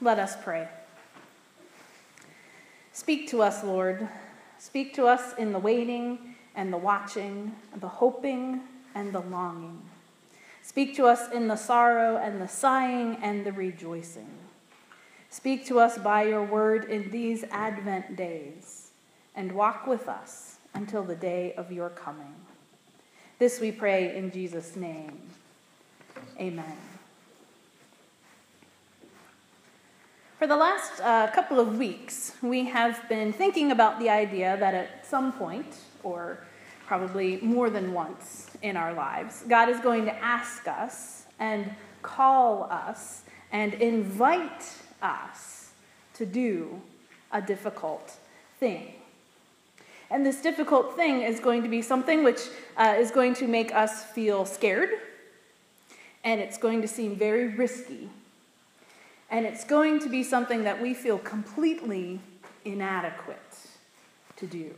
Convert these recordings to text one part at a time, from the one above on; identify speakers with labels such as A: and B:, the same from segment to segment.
A: Let us pray. Speak to us, Lord. Speak to us in the waiting and the watching, the hoping and the longing. Speak to us in the sorrow and the sighing and the rejoicing. Speak to us by your word in these Advent days, and walk with us until the day of your coming. This we pray in Jesus' name. Amen. For the last couple of weeks, we have been thinking about the idea that at some point, or probably more than once in our lives, God is going to ask us and call us and invite us to do a difficult thing. And this difficult thing is going to be something which is going to make us feel scared, and it's going to seem very risky. And it's going to be something that we feel completely inadequate to do.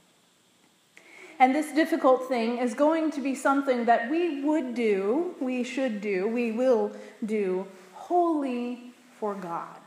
A: And this difficult thing is going to be something that we would do, we should do, we will do wholly for God,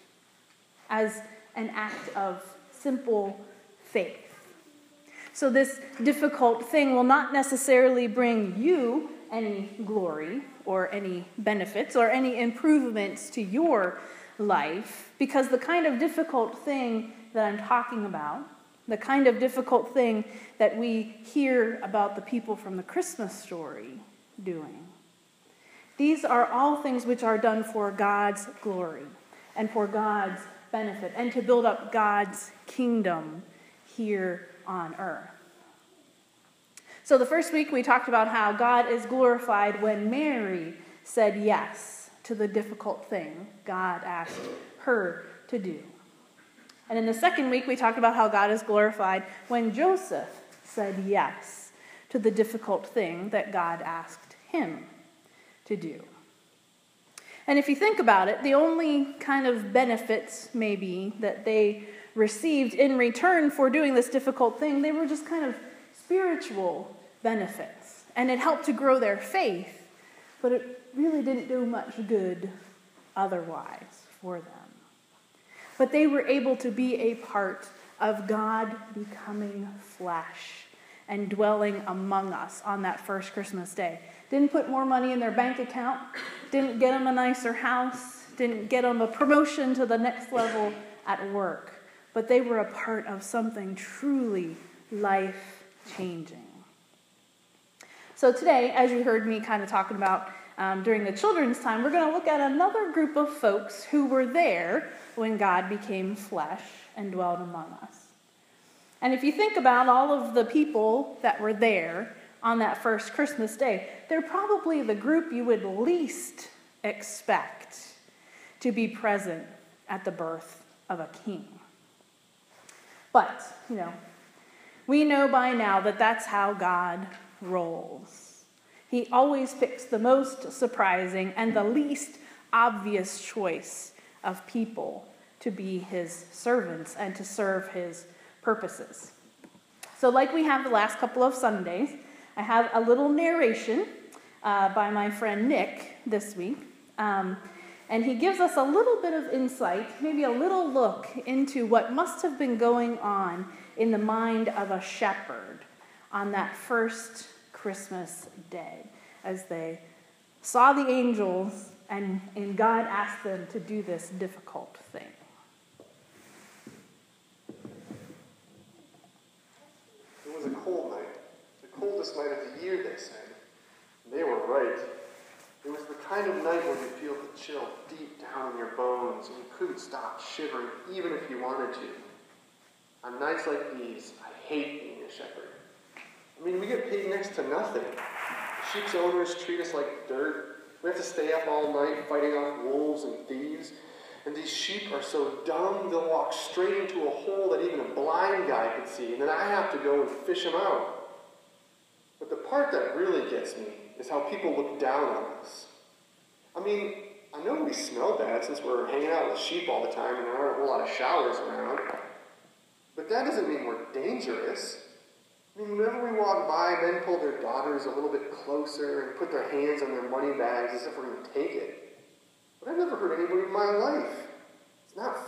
A: as an act of simple faith. So this difficult thing will not necessarily bring you any glory or any benefits or any improvements to your life, because the kind of difficult thing that I'm talking about, the kind of difficult thing that we hear about the people from the Christmas story doing, these are all things which are done for God's glory and for God's benefit and to build up God's kingdom here on earth. So the first week we talked about how God is glorified when Mary said yes to the difficult thing God asked her to do. And in the second week we talked about how God is glorified when Joseph said yes to the difficult thing that God asked him to do. And if you think about it, the only kind of benefits maybe that they received in return for doing this difficult thing, they were just kind of spiritual benefits. And it helped to grow their faith, but it really didn't do much good otherwise for them. But they were able to be a part of God becoming flesh and dwelling among us on that first Christmas day. Didn't put more money in their bank account, didn't get them a nicer house, didn't get them a promotion to the next level at work, but they were a part of something truly life-changing. So today, as you heard me kind of talking about during the children's time, we're going to look at another group of folks who were there when God became flesh and dwelled among us. And if you think about all of the people that were there on that first Christmas day, they're probably the group you would least expect to be present at the birth of a king. But, we know by now that that's how God rolls. He always picks the most surprising and the least obvious choice of people to be his servants and to serve his purposes. So like we have the last couple of Sundays, I have a little narration by my friend Nick this week. And he gives us a little bit of insight, maybe a little look into what must have been going on in the mind of a shepherd on that first Christmas day as they saw the angels and God asked them to do this difficult thing.
B: It was a cold night, the coldest night of the year, they said. And they were right. It was the kind of night where you feel the chill deep down in your bones and you couldn't stop shivering even if you wanted to. On nights like these, I hate being a shepherd. I mean, we get paid next to nothing. The sheep's owners treat us like dirt. We have to stay up all night fighting off wolves and thieves. And these sheep are so dumb, they'll walk straight into a hole that even a blind guy could see, and then I have to go and fish them out. But the part that really gets me is how people look down on us. I mean, I know we smell bad since we're hanging out with sheep all the time and there aren't a whole lot of showers around. But that doesn't mean we're dangerous. I mean, whenever we walk by, men pull their daughters a little bit closer and put their hands on their money bags as if we're going to take it. But I've never hurt anybody in my life.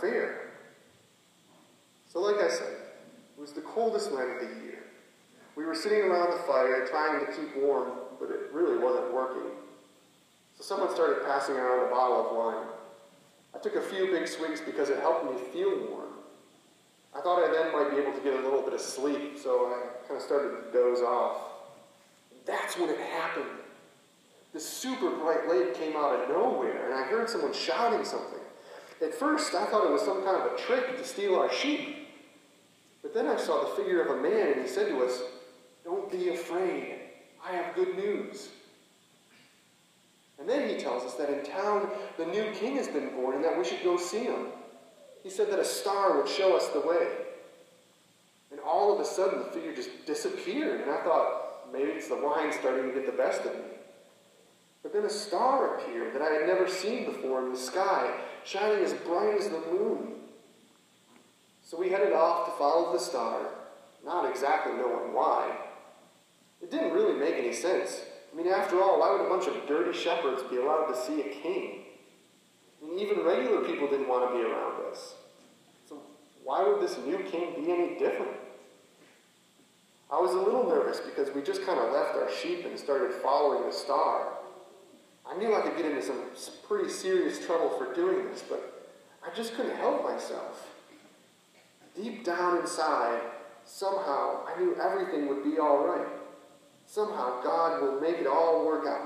B: fair. So like I said, it was the coldest night of the year. We were sitting around the fire trying to keep warm, but it really wasn't working. So someone started passing around a bottle of wine. I took a few big swigs because it helped me feel warm. I thought I then might be able to get a little bit of sleep, so I kind of started to doze off. That's when it happened. This super bright light came out of nowhere, and I heard someone shouting something. At first, I thought it was some kind of a trick to steal our sheep. But then I saw the figure of a man, and he said to us, "Don't be afraid. I have good news." And then he tells us that in town, the new king has been born, and that we should go see him. He said that a star would show us the way. And all of a sudden, the figure just disappeared, and I thought, maybe it's the wine starting to get the best of me. But then a star appeared that I had never seen before in the sky, shining as bright as the moon. So we headed off to follow the star, not exactly knowing why. It didn't really make any sense. I mean, after all, why would a bunch of dirty shepherds be allowed to see a king? I mean, even regular people didn't want to be around us. So why would this new king be any different? I was a little nervous because we just kind of left our sheep and started following the star. I knew I could get into some pretty serious trouble for doing this, but I just couldn't help myself. Deep down inside, somehow, I knew everything would be all right. Somehow, God will make it all work out.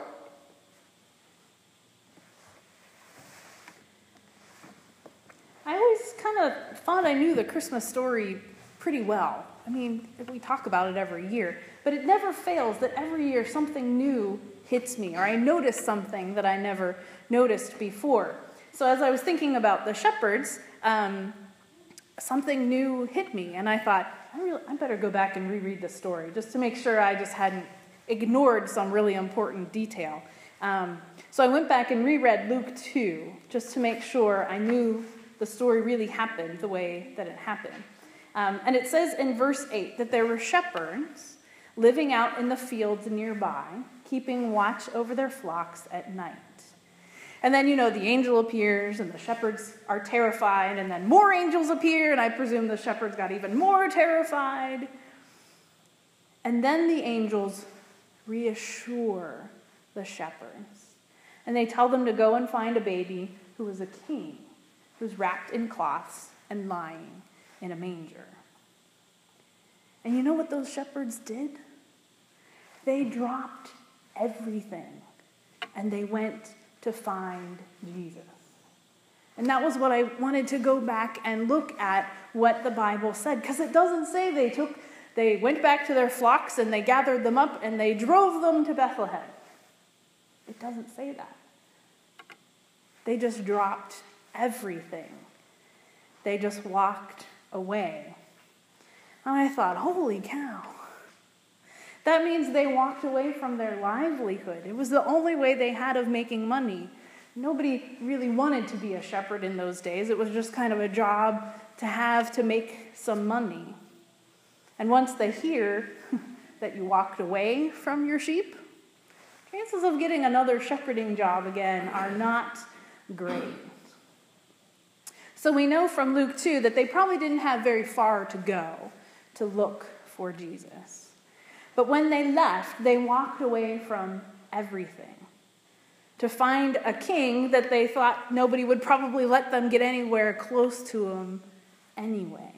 A: I always kind of thought I knew the Christmas story pretty well. I mean, we talk about it every year, but it never fails that every year something new hits me, or I notice something that I never noticed before. So as I was thinking about the shepherds, something new hit me, and I thought, I better go back and reread the story, just to make sure I just hadn't ignored some really important detail. So I went back and reread Luke 2, just to make sure I knew the story really happened the way that it happened. And it says in verse 8 that there were shepherds living out in the fields nearby, keeping watch over their flocks at night. And then, the angel appears, and the shepherds are terrified, and then more angels appear, and I presume the shepherds got even more terrified. And then the angels reassure the shepherds, and they tell them to go and find a baby who was a king, who's wrapped in cloths and lying in a manger. And you know what those shepherds did? They dropped everything, and they went to find Jesus. And that was what I wanted to go back and look at what the Bible said, because it doesn't say they went back to their flocks and they gathered them up and they drove them to Bethlehem. It doesn't say that. They just dropped everything. They just walked away. And I thought, holy cow. That means they walked away from their livelihood. It was the only way they had of making money. Nobody really wanted to be a shepherd in those days. It was just kind of a job to have to make some money. And once they hear that you walked away from your sheep, chances of getting another shepherding job again are not great. So we know from Luke 2 that they probably didn't have very far to go to look for Jesus. But when they left, they walked away from everything to find a king that they thought nobody would probably let them get anywhere close to him anyway.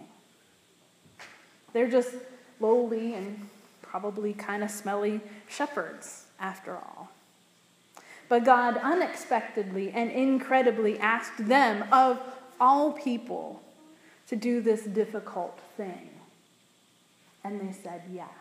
A: They're just lowly and probably kind of smelly shepherds, after all. But God unexpectedly and incredibly asked them, of all people, to do this difficult thing. And they said yes.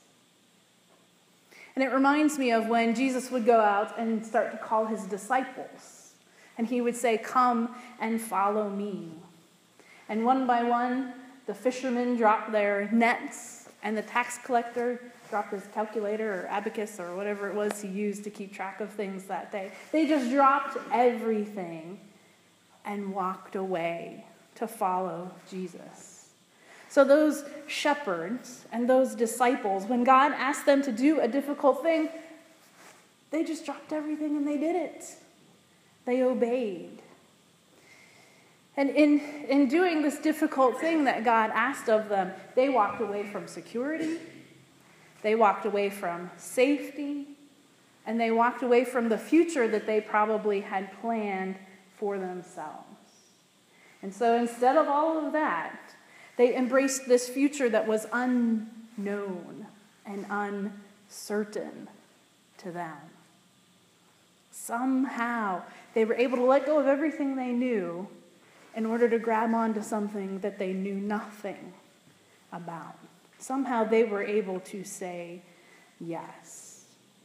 A: And it reminds me of when Jesus would go out and start to call his disciples. And he would say, "Come and follow me." And one by one, the fishermen dropped their nets, and the tax collector dropped his calculator or abacus or whatever it was he used to keep track of things that day. They just dropped everything and walked away to follow Jesus. So those shepherds and those disciples, when God asked them to do a difficult thing, they just dropped everything and they did it. They obeyed. And in doing this difficult thing that God asked of them, they walked away from security, they walked away from safety, and they walked away from the future that they probably had planned for themselves. And so instead of all of that, they embraced this future that was unknown and uncertain to them. Somehow, they were able to let go of everything they knew in order to grab onto something that they knew nothing about. Somehow, they were able to say yes.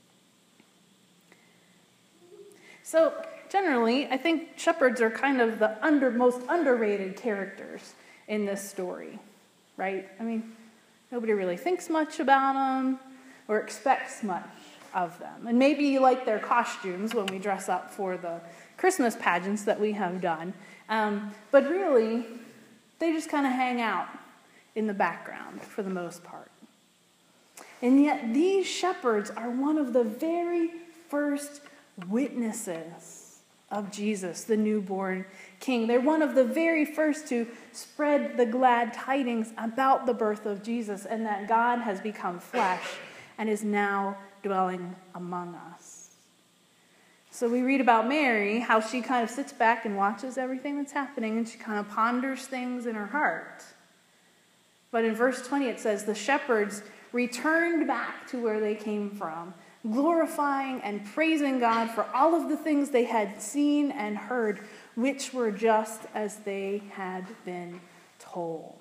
A: So, generally, I think shepherds are kind of the most underrated characters in this story, right? I mean, nobody really thinks much about them or expects much of them. And maybe you like their costumes when we dress up for the Christmas pageants that we have done. But really, they just kind of hang out in the background for the most part. And yet these shepherds are one of the very first witnesses of Jesus, the newborn King. They're one of the very first to spread the glad tidings about the birth of Jesus and that God has become flesh and is now dwelling among us. So we read about Mary, how she kind of sits back and watches everything that's happening, and she kind of ponders things in her heart. But in verse 20 it says, the shepherds returned back to where they came from, glorifying and praising God for all of the things they had seen and heard, which were just as they had been told.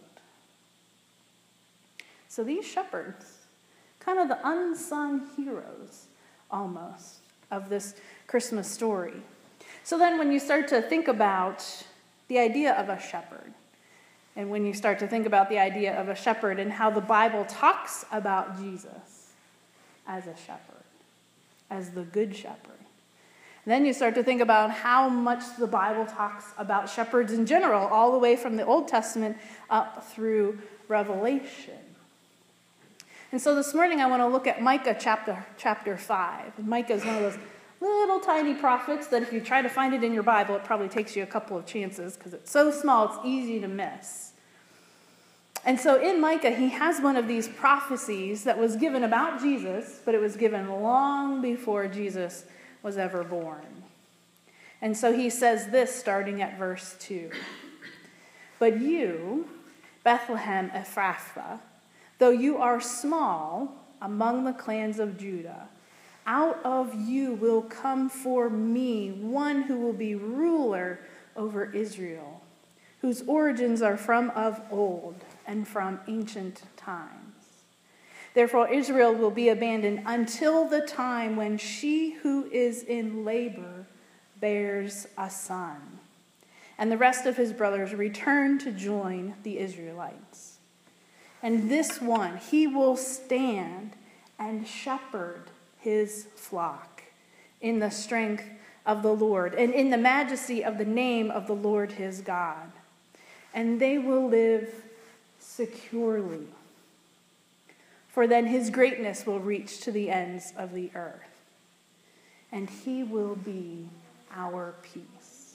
A: So these shepherds, kind of the unsung heroes almost of this Christmas story. So then when you start to think about the idea of a shepherd, and when you start to think about the idea of a shepherd and how the Bible talks about Jesus as a shepherd, as the good shepherd, then you start to think about how much the Bible talks about shepherds in general, all the way from the Old Testament up through Revelation. And so this morning I want to look at Micah chapter 5. And Micah is one of those little tiny prophets that if you try to find it in your Bible, it probably takes you a couple of chances because it's so small it's easy to miss. And so in Micah, he has one of these prophecies that was given about Jesus, but it was given long before Jesus was ever born. And so he says this starting at verse 2. But you, Bethlehem Ephrathah, though you are small among the clans of Judah, out of you will come for me one who will be ruler over Israel, whose origins are from of old and from ancient times. Therefore Israel will be abandoned until the time when she who is in labor bears a son, and the rest of his brothers return to join the Israelites. And this one, he will stand and shepherd his flock in the strength of the Lord and in the majesty of the name of the Lord his God. And they will live securely, for then his greatness will reach to the ends of the earth, and he will be our peace.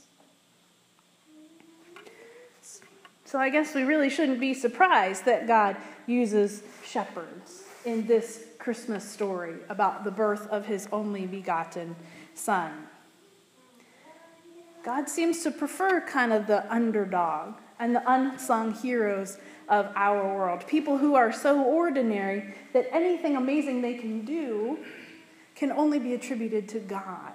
A: So I guess we really shouldn't be surprised that God uses shepherds in this Christmas story about the birth of his only begotten Son. God seems to prefer kind of the underdog and the unsung heroes of our world. People who are so ordinary that anything amazing they can do can only be attributed to God.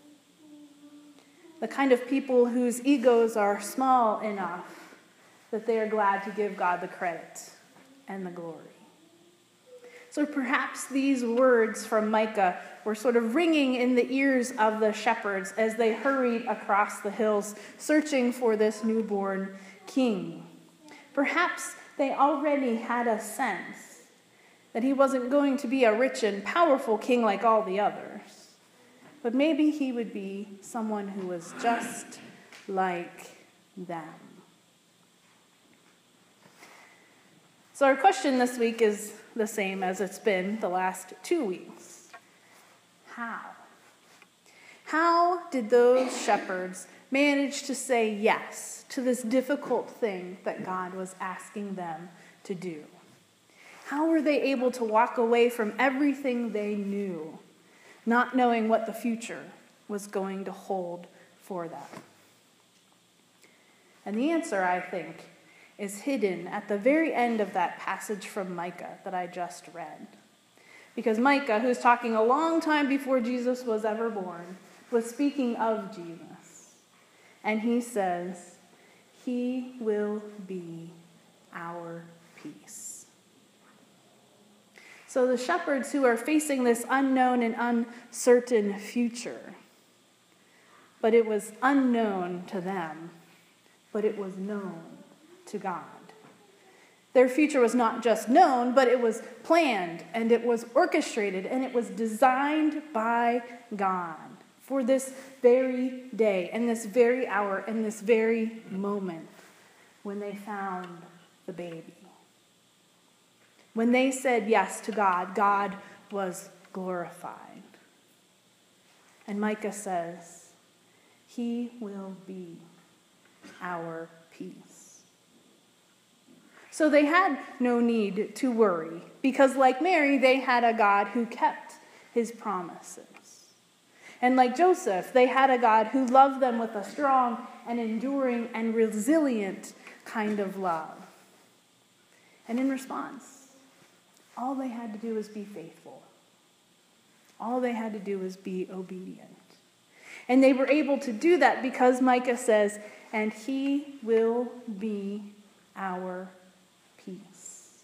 A: The kind of people whose egos are small enough that they are glad to give God the credit and the glory. So perhaps these words from Micah were sort of ringing in the ears of the shepherds as they hurried across the hills searching for this newborn king. Perhaps they already had a sense that he wasn't going to be a rich and powerful king like all the others, but maybe he would be someone who was just like them. So our question this week is the same as it's been the last 2 weeks. How? How did those shepherds managed to say yes to this difficult thing that God was asking them to do? How were they able to walk away from everything they knew, not knowing what the future was going to hold for them? And the answer, I think, is hidden at the very end of that passage from Micah that I just read. Because Micah, who's talking a long time before Jesus was ever born, was speaking of Jesus. And he says, "He will be our peace." So the shepherds who are facing this unknown and uncertain future, but it was unknown to them, but it was known to God. Their future was not just known, but it was planned, and it was orchestrated, and it was designed by God for this very day, and this very hour, and this very moment when they found the baby. When they said yes to God, God was glorified. And Micah says, "He will be our peace." So they had no need to worry, because like Mary, they had a God who kept his promises. And like Joseph, they had a God who loved them with a strong and enduring and resilient kind of love. And in response, all they had to do was be faithful. All they had to do was be obedient. And they were able to do that because Micah says, "And he will be our peace."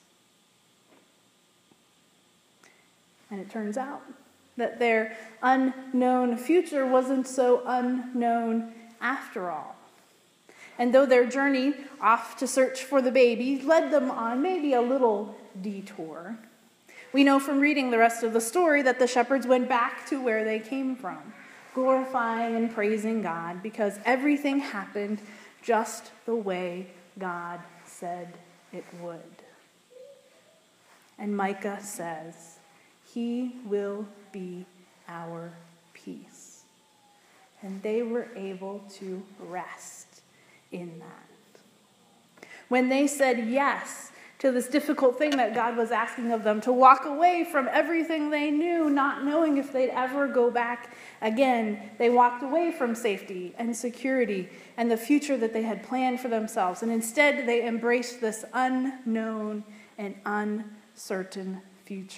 A: And it turns out that their unknown future wasn't so unknown after all. And though their journey off to search for the baby led them on maybe a little detour, we know from reading the rest of the story that the shepherds went back to where they came from, glorifying and praising God because everything happened just the way God said it would. And Micah says, "He will be our peace." And they were able to rest in that. When they said yes to this difficult thing that God was asking of them, to walk away from everything they knew, not knowing if they'd ever go back again, they walked away from safety and security and the future that they had planned for themselves. And instead, they embraced this unknown and uncertain future.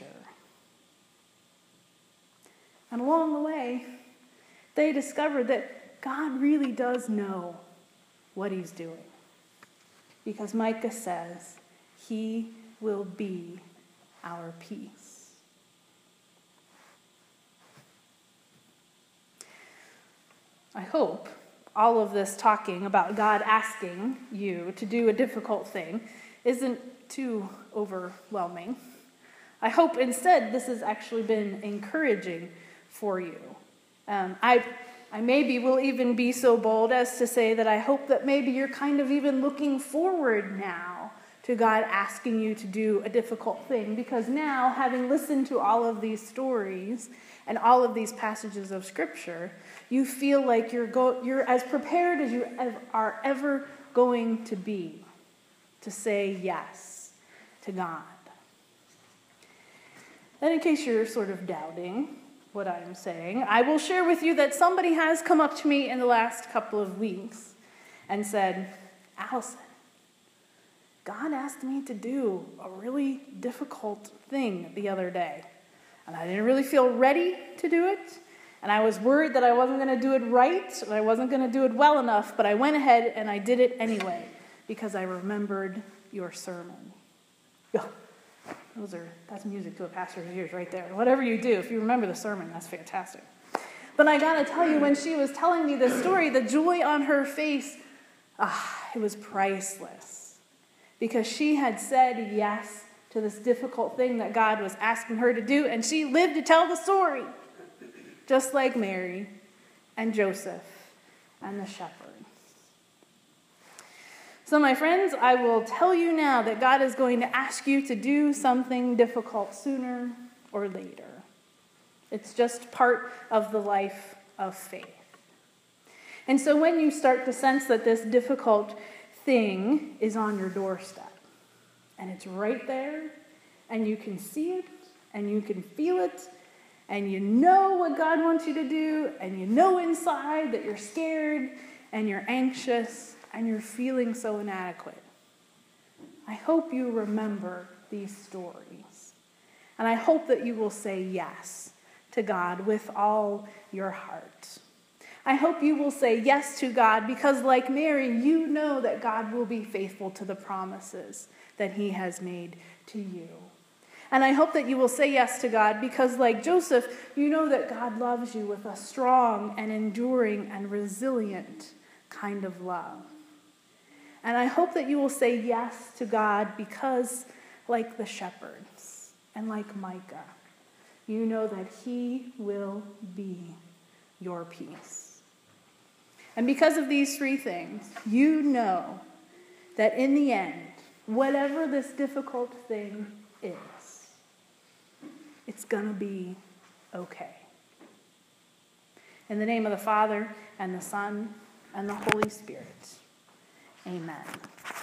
A: And along the way, they discovered that God really does know what he's doing. Because Micah says, "He will be our peace." I hope all of this talking about God asking you to do a difficult thing isn't too overwhelming. I hope instead this has actually been encouraging for you. I maybe will even be so bold as to say that I hope that maybe you're kind of even looking forward now to God asking you to do a difficult thing, because now, having listened to all of these stories and all of these passages of Scripture, you feel like you're as prepared as you are ever going to be to say yes to God. Then, in case you're sort of doubting what I'm saying, I will share with you that somebody has come up to me in the last couple of weeks and said, "Allison, God asked me to do a really difficult thing the other day, and I didn't really feel ready to do it, and I was worried that I wasn't going to do it right, and I wasn't going to do it well enough, but I went ahead and I did it anyway because I remembered your sermon." That's music to a pastor's ears right there. Whatever you do, if you remember the sermon, that's fantastic. But I gotta tell you, when she was telling me this story, the joy on her face, it was priceless. Because she had said yes to this difficult thing that God was asking her to do, and she lived to tell the story. Just like Mary and Joseph and the shepherds. So my friends, I will tell you now that God is going to ask you to do something difficult sooner or later. It's just part of the life of faith. And so when you start to sense that this difficult thing is on your doorstep, and it's right there, and you can see it, and you can feel it, and you know what God wants you to do, and you know inside that you're scared, and you're anxious, and you're feeling so inadequate, I hope you remember these stories. And I hope that you will say yes to God with all your heart. I hope you will say yes to God because, like Mary, you know that God will be faithful to the promises that he has made to you. And I hope that you will say yes to God because, like Joseph, you know that God loves you with a strong and enduring and resilient kind of love. And I hope that you will say yes to God because, like the shepherds and like Micah, you know that he will be your peace. And because of these three things, you know that in the end, whatever this difficult thing is, it's going to be okay. In the name of the Father, and the Son, and the Holy Spirit, amen.